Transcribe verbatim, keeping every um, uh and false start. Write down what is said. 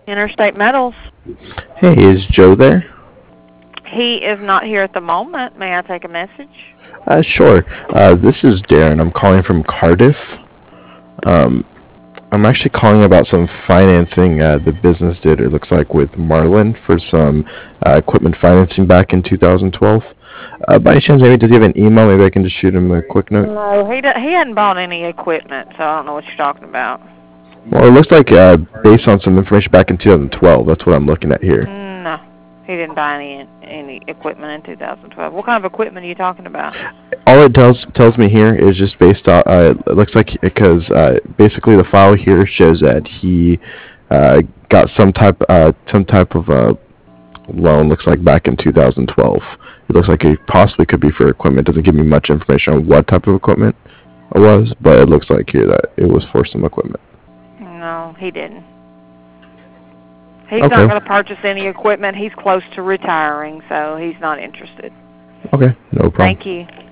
Interstate Metals. Hey, is Joe there? He is not here at the moment. May I take a message? Uh, sure. Uh, this is Darren. I'm calling from Cardiff. Um, I'm actually calling about some financing uh, the business did, it looks like, with Marlin for some uh, equipment financing back in two thousand twelve. Uh, by any chance, maybe does he have an email? Maybe I can just shoot him a quick note. No, he do, he hadn't bought any equipment, so I don't know what you're talking about. Well, it looks like uh, based on some information back in two thousand twelve. That's what I'm looking at here. No, he didn't buy any any equipment in two thousand twelve. What kind of equipment are you talking about? All it tells tells me here is just based on. Uh, it looks like because uh, basically the file here shows that he uh, got some type uh, some type of uh, loan. Looks like back in two thousand twelve. It looks like it possibly could be for equipment. Doesn't give me much information on what type of equipment it was, but it looks like here that it was for some equipment. No, he didn't. He's Okay. not going to purchase any equipment. He's close to retiring, so he's not interested. Okay, no problem. Thank you.